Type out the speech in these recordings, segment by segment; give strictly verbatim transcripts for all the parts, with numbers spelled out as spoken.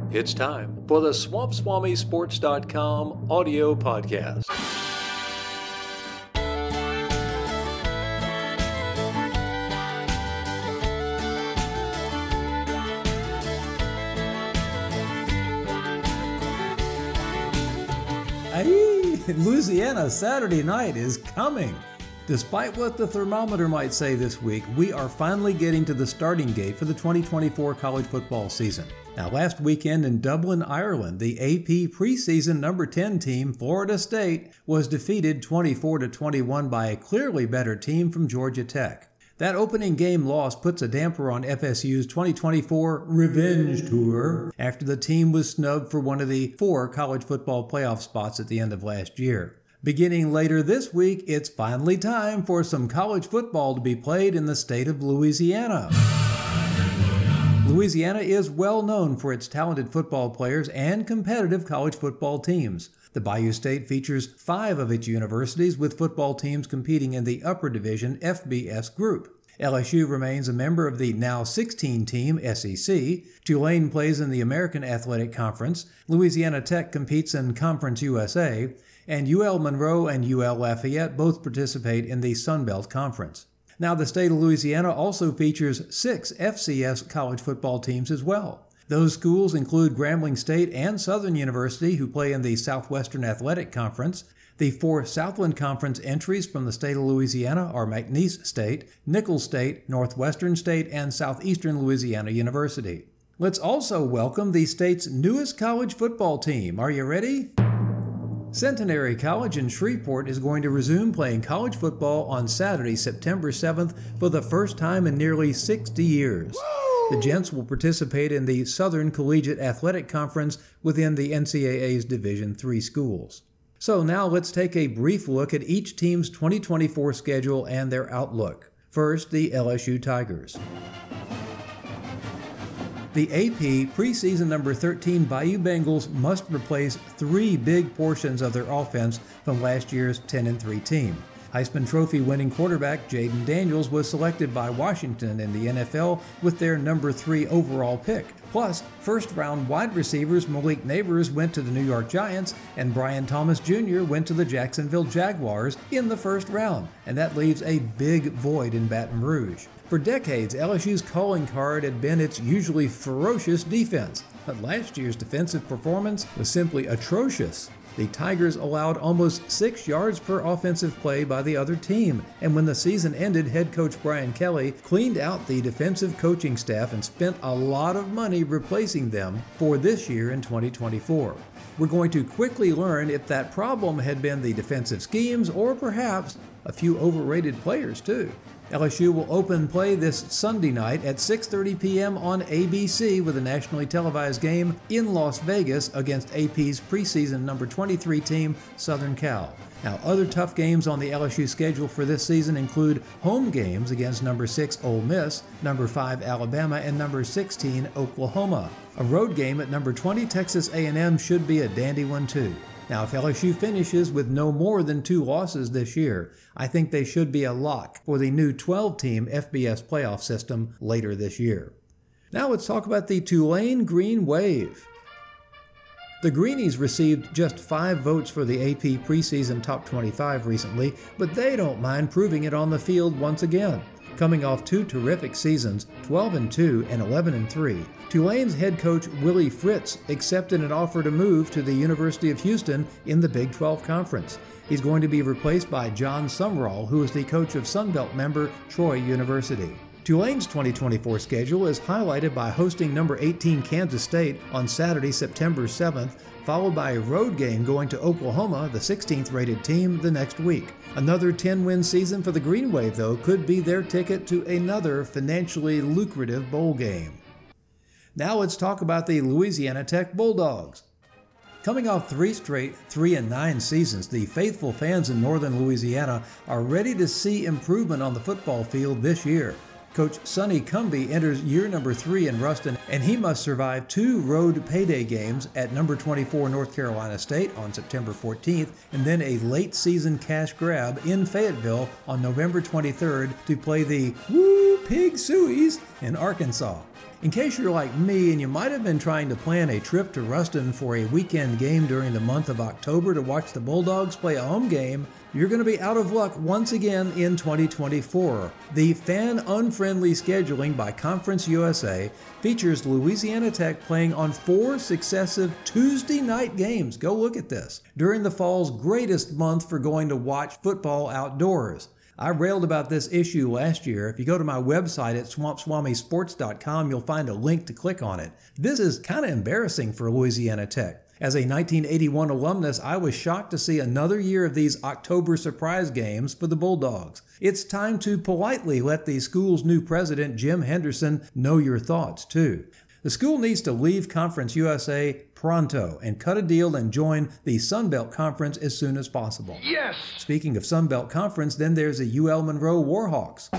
It's time for the Swamp Swami Sports dot com audio podcast. Hey, Louisiana Saturday night is coming. Despite what the thermometer might say this week, we are finally getting to the starting gate for the twenty twenty-four college football season. Now, last weekend in Dublin, Ireland, the A P preseason number ten team, Florida State, was defeated twenty-four to twenty-one by a clearly better team from Georgia Tech. That opening game loss puts a damper on F S U's twenty twenty-four Revenge Tour after the team was snubbed for one of the four college football playoff spots at the end of last year. Beginning later this week, it's finally time for some college football to be played in the state of Louisiana. Louisiana is well known for its talented football players and competitive college football teams. The Bayou State features five of its universities with football teams competing in the upper division F B S group. L S U remains a member of the now sixteen-team S E C. Tulane plays in the American Athletic Conference. Louisiana Tech competes in Conference U S A. And U L Monroe and U L Lafayette both participate in the Sun Belt Conference. Now, the state of Louisiana also features six F C S college football teams as well. Those schools include Grambling State and Southern University, who play in the Southwestern Athletic Conference. The four Southland Conference entries from the state of Louisiana are McNeese State, Nicholls State, Northwestern State, and Southeastern Louisiana University. Let's also welcome the state's newest college football team. Are you ready? Centenary College in Shreveport is going to resume playing college football on Saturday, September seventh, for the first time in nearly sixty years. Woo! The Gents will participate in the Southern Collegiate Athletic Conference within the N C double A's Division three schools. So now let's take a brief look at each team's twenty twenty-four schedule and their outlook. First, the L S U Tigers. The A P preseason number thirteen Bayou Bengals must replace three big portions of their offense from last year's ten and three team. Heisman Trophy winning quarterback Jaden Daniels was selected by Washington in the N F L with their number three overall pick. Plus, first-round wide receivers Malik Neighbors went to the New York Giants and Brian Thomas Junior went to the Jacksonville Jaguars in the first round, and that leaves a big void in Baton Rouge. For decades, L S U's calling card had been its usually ferocious defense, but last year's defensive performance was simply atrocious. The Tigers allowed almost six yards per offensive play by the other team, and when the season ended, head coach Brian Kelly cleaned out the defensive coaching staff and spent a lot of money replacing them for this year in twenty twenty-four. We're going to quickly learn if that problem had been the defensive schemes or perhaps a few overrated players too. L S U will open play this Sunday night at six thirty p.m. on A B C with a nationally televised game in Las Vegas against A P's preseason number twenty-three team, Southern Cal. Now, other tough games on the L S U schedule for this season include home games against number six Ole Miss, number five Alabama, and number sixteen Oklahoma. A road game at number twenty Texas A and M should be a dandy one too. Now, if L S U finishes with no more than two losses this year, I think they should be a lock for the new twelve-team F B S playoff system later this year. Now let's talk about the Tulane Green Wave. The Greenies received just five votes for the A P preseason top twenty-five recently, but they don't mind proving it on the field once again. Coming off two terrific seasons, twelve and two and eleven and three, Tulane's head coach Willie Fritz accepted an offer to move to the University of Houston in the Big twelve Conference. He's going to be replaced by John Sumrall, who is the coach of Sun Belt member Troy University. Tulane's twenty twenty-four schedule is highlighted by hosting number eighteen Kansas State on Saturday, September seventh, followed by a road game going to Oklahoma, the sixteenth rated team, the next week. Another ten-win season for the Green Wave, though, could be their ticket to another financially lucrative bowl game. Now let's talk about the Louisiana Tech Bulldogs. Coming off three straight three and nine seasons, the faithful fans in northern Louisiana are ready to see improvement on the football field this year. Coach Sonny Cumbie enters year number three in Ruston, and he must survive two road payday games at number twenty-four North Carolina State on September fourteenth, and then a late-season cash grab in Fayetteville on November twenty-third to play the Woo Pig Sueys in Arkansas. In case you're like me and you might have been trying to plan a trip to Ruston for a weekend game during the month of October to watch the Bulldogs play a home game, you're going to be out of luck once again in twenty twenty-four. The fan-unfriendly scheduling by Conference U S A features Louisiana Tech playing on four successive Tuesday night games. Go look at this. During the fall's greatest month for going to watch football outdoors. I railed about this issue last year. If you go to my website at swamp swami sports dot com, you'll find a link to click on it. This is kind of embarrassing for Louisiana Tech. As a nineteen eighty-one alumnus, I was shocked to see another year of these October surprise games for the Bulldogs. It's time to politely let the school's new president, Jim Henderson, know your thoughts, too. The school needs to leave Conference U S A pronto and cut a deal and join the Sun Belt Conference as soon as possible. Yes! Speaking of Sun Belt Conference, then there's the U L Monroe Warhawks.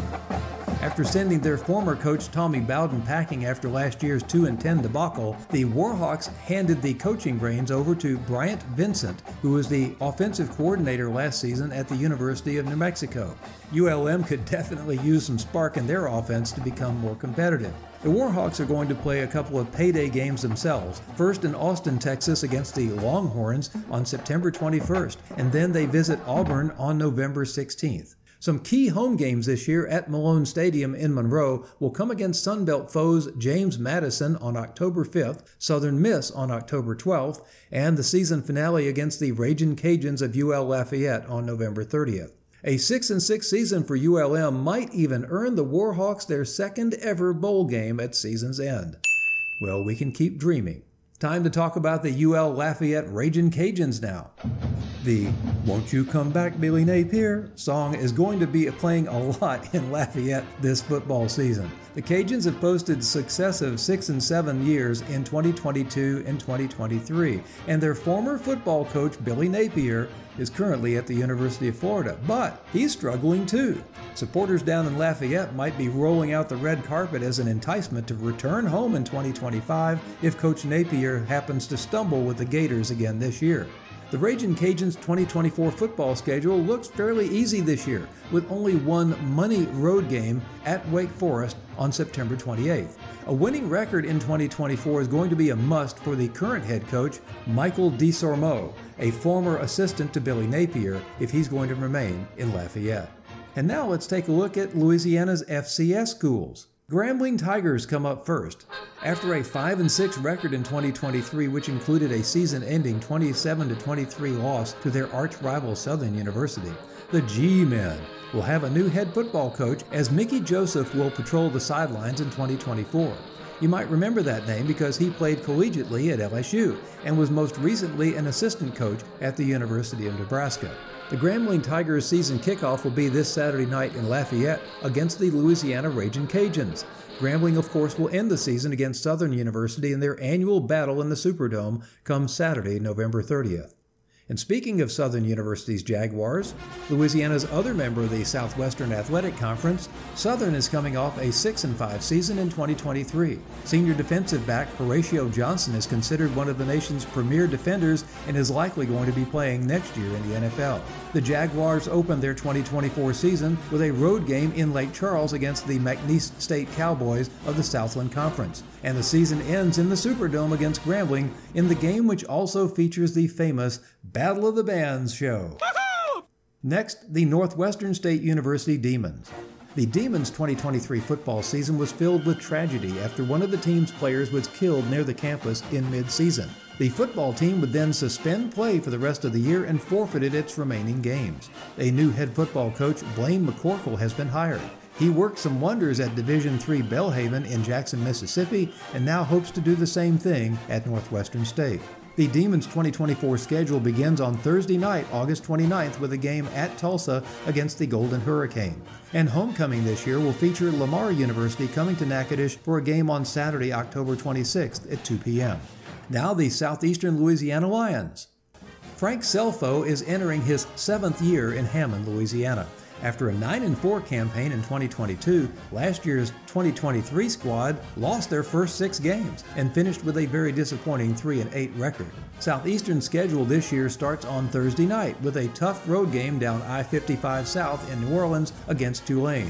After sending their former coach Tommy Bowden packing after last year's two and ten debacle, the Warhawks handed the coaching reins over to Bryant Vincent, who was the offensive coordinator last season at the University of New Mexico. U L M could definitely use some spark in their offense to become more competitive. The Warhawks are going to play a couple of payday games themselves, first in Austin, Texas against the Longhorns on September twenty-first, and then they visit Auburn on November sixteenth. Some key home games this year at Malone Stadium in Monroe will come against Sun Belt foes James Madison on October fifth, Southern Miss on October twelfth, and the season finale against the Ragin' Cajuns of U L Lafayette on November thirtieth. A six and six season for U L M might even earn the Warhawks their second ever bowl game at season's end. Well, we can keep dreaming. Time to talk about the U L Lafayette Ragin' Cajuns now. The "Won't You Come Back, Billy Napier" song is going to be playing a lot in Lafayette this football season. The Cajuns have posted successive six and seven years in twenty twenty-two and twenty twenty-three, and their former football coach Billy Napier is currently at the University of Florida, but he's struggling too. Supporters down in Lafayette might be rolling out the red carpet as an enticement to return home in twenty twenty-five if Coach Napier happens to stumble with the Gators again this year. The Ragin' Cajuns' twenty twenty-four football schedule looks fairly easy this year, with only one money road game at Wake Forest on September twenty-eighth. A winning record in twenty twenty-four is going to be a must for the current head coach, Michael DeSormeau, a former assistant to Billy Napier, if he's going to remain in Lafayette. And now let's take a look at Louisiana's F C S schools. Grambling Tigers come up first. After a five and six record in twenty twenty-three, which included a season-ending twenty-seven to twenty-three loss to their arch-rival Southern University, the G-Men will have a new head football coach as Mickey Joseph will patrol the sidelines in twenty twenty-four. You might remember that name because he played collegiately at L S U and was most recently an assistant coach at the University of Nebraska. The Grambling Tigers season kickoff will be this Saturday night in Lafayette against the Louisiana Ragin' Cajuns. Grambling, of course, will end the season against Southern University in their annual battle in the Superdome come Saturday, November thirtieth. And speaking of Southern University's Jaguars, Louisiana's other member of the Southwestern Athletic Conference, Southern is coming off a six and five season in twenty twenty-three. Senior defensive back Horatio Johnson is considered one of the nation's premier defenders and is likely going to be playing next year in the N F L. The Jaguars opened their twenty twenty-four season with a road game in Lake Charles against the McNeese State Cowboys of the Southland Conference. And the season ends in the Superdome against Grambling in the game which also features the famous Battle of the Bands show. Woo-hoo! Next, the Northwestern State University Demons. The Demons' twenty twenty-three football season was filled with tragedy after one of the team's players was killed near the campus in mid-season. The football team would then suspend play for the rest of the year and forfeited its remaining games. A new head football coach, Blaine McCorkle, has been hired. He worked some wonders at Division three Belhaven in Jackson, Mississippi, and now hopes to do the same thing at Northwestern State. The Demons' twenty twenty-four schedule begins on Thursday night, August twenty-ninth, with a game at Tulsa against the Golden Hurricane. And homecoming this year will feature Lamar University coming to Natchitoches for a game on Saturday, October twenty-sixth at two p.m. Now the Southeastern Louisiana Lions. Frank Selfo is entering his seventh year in Hammond, Louisiana. After a nine and four campaign in twenty twenty-two, last year's twenty twenty-three squad lost their first six games and finished with a very disappointing three and eight record. Southeastern's schedule this year starts on Thursday night with a tough road game down I fifty-five South in New Orleans against Tulane.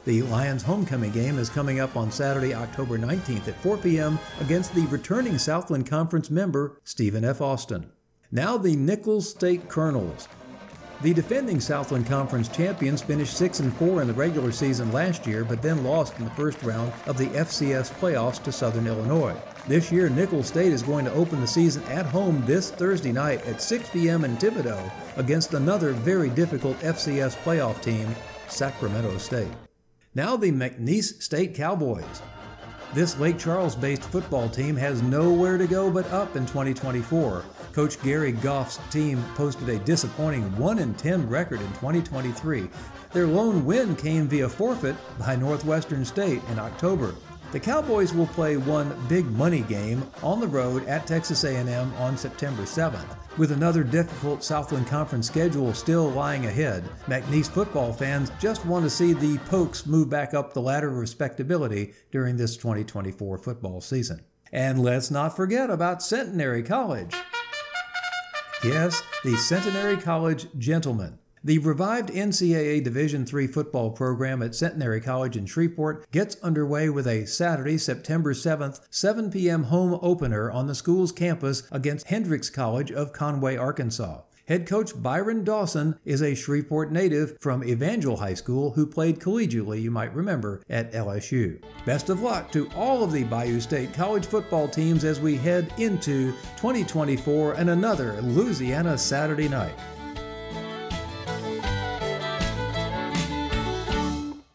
The Lions homecoming game is coming up on Saturday, October nineteenth at four p.m. against the returning Southland Conference member, Stephen F. Austin. Now the Nichols State Colonels. The defending Southland Conference champions finished six and four in the regular season last year, but then lost in the first round of the F C S playoffs to Southern Illinois. This year, Nichols State is going to open the season at home this Thursday night at six p.m. in Thibodaux against another very difficult F C S playoff team, Sacramento State. Now the McNeese State Cowboys. This Lake Charles-based football team has nowhere to go but up in twenty twenty-four. Coach Gary Goff's team posted a disappointing one and ten record in twenty twenty-three. Their lone win came via forfeit by Northwestern State in October. The Cowboys will play one big money game on the road at Texas A and M on September seventh. With another difficult Southland Conference schedule still lying ahead, McNeese football fans just want to see the Pokes move back up the ladder of respectability during this twenty twenty-four football season. And let's not forget about Centenary College. Yes, the Centenary College Gentlemen. The revived N C double A Division three football program at Centenary College in Shreveport gets underway with a Saturday, September seventh, seven p.m. home opener on the school's campus against Hendrix College of Conway, Arkansas. Head coach Byron Dawson is a Shreveport native from Evangel High School who played collegiately, you might remember, at L S U. Best of luck to all of the Bayou State college football teams as we head into twenty twenty-four and another Louisiana Saturday night.